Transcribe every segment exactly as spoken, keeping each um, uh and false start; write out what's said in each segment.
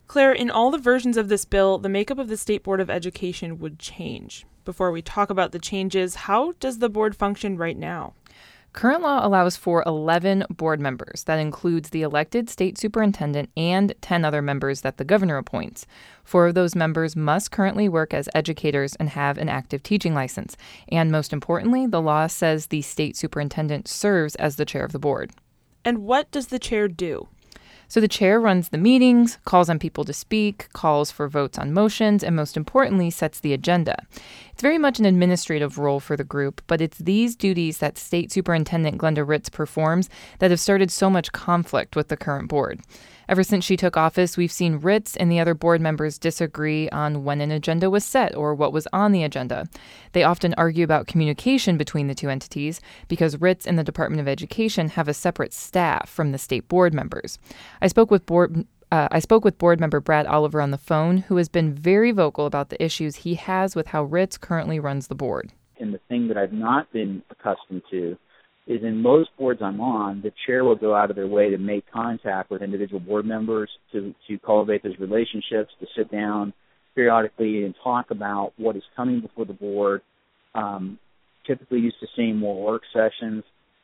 Claire, in all the versions of this bill, the makeup of the State Board of Education would change. Before we talk about the changes, how does the board function right now? Current law allows for eleven board members. That includes the elected state superintendent and ten other members that the governor appoints. Four of those members must currently work as educators and have an active teaching license. And most importantly, the law says the state superintendent serves as the chair of the board. And what does the chair do? So the chair runs the meetings, calls on people to speak, calls for votes on motions, and most importantly, sets the agenda. It's very much an administrative role for the group, but it's these duties that State Superintendent Glenda Ritz performs that have started so much conflict with the current board. Ever since she took office, we've seen Ritz and the other board members disagree on when an agenda was set or what was on the agenda. They often argue about communication between the two entities because Ritz and the Department of Education have a separate staff from the state board members. I spoke with board uh, I spoke with board member Brad Oliver on the phone, who has been very vocal about the issues he has with how Ritz currently runs the board. And the thing that I've not been accustomed to is in most boards I'm on, the chair will go out of their way to make contact with individual board members, to, to cultivate those relationships, to sit down periodically and talk about what is coming before the board. Um, typically used to seeing more work sessions.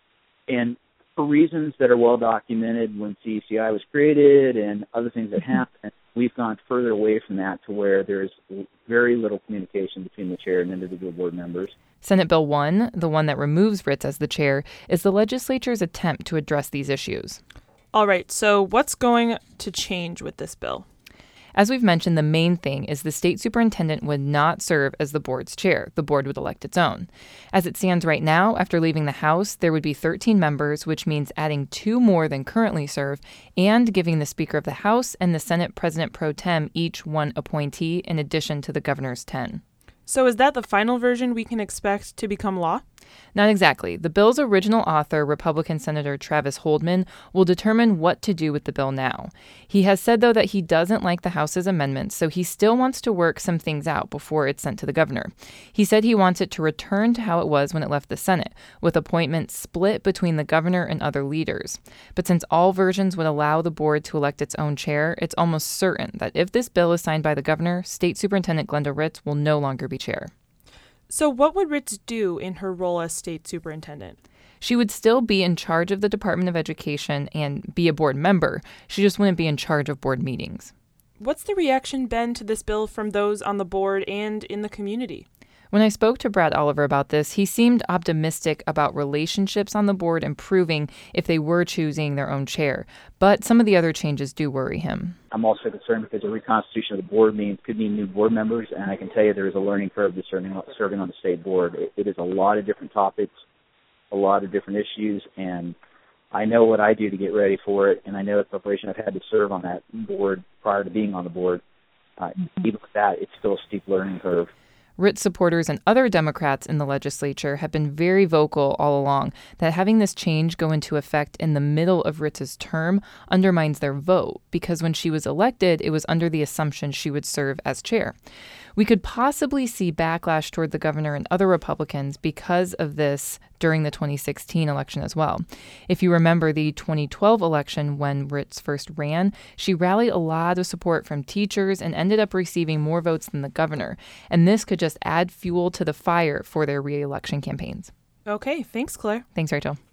And for reasons that are well documented when C E C I was created and other things that happened, we've gone further away from that to where there's very little communication between the chair and individual board members. Senate Bill one, the one that removes Ritz as the chair, is the legislature's attempt to address these issues. All right, so what's going to change with this bill? As we've mentioned, the main thing is the state superintendent would not serve as the board's chair. The board would elect its own. As it stands right now, after leaving the House, there would be thirteen members, which means adding two more than currently serve, and giving the Speaker of the House and the Senate President Pro Tem each one appointee in addition to the governor's ten. So is that the final version we can expect to become law? Not exactly. The bill's original author, Republican Senator Travis Holdman, will determine what to do with the bill now. He has said, though, that he doesn't like the House's amendments, so he still wants to work some things out before it's sent to the governor. He said he wants it to return to how it was when it left the Senate, with appointments split between the governor and other leaders. But since all versions would allow the board to elect its own chair, it's almost certain that if this bill is signed by the governor, State Superintendent Glenda Ritz will no longer be chair. So what would Ritz do in her role as state superintendent? She would still be in charge of the Department of Education and be a board member. She just wouldn't be in charge of board meetings. What's the reaction been to this bill from those on the board and in the community? When I spoke to Brad Oliver about this, he seemed optimistic about relationships on the board improving if they were choosing their own chair. But some of the other changes do worry him. I'm also concerned because the reconstitution of the board means could mean new board members, and I can tell you there is a learning curve to serving, serving on the state board. It, it is a lot of different topics, a lot of different issues, and I know what I do to get ready for it, and I know the preparation I've had to serve on that board prior to being on the board. Uh, mm-hmm. Even with that, it's still a steep learning curve. Ritz supporters and other Democrats in the legislature have been very vocal all along that having this change go into effect in the middle of Ritz's term undermines their vote, because when she was elected, it was under the assumption she would serve as chair. We could possibly see backlash toward the governor and other Republicans because of this during the twenty sixteen election as well. If you remember the twenty twelve election when Ritz first ran, she rallied a lot of support from teachers and ended up receiving more votes than the governor. And this could just add fuel to the fire for their re-election campaigns. Okay, thanks, Claire. Thanks, Rachel.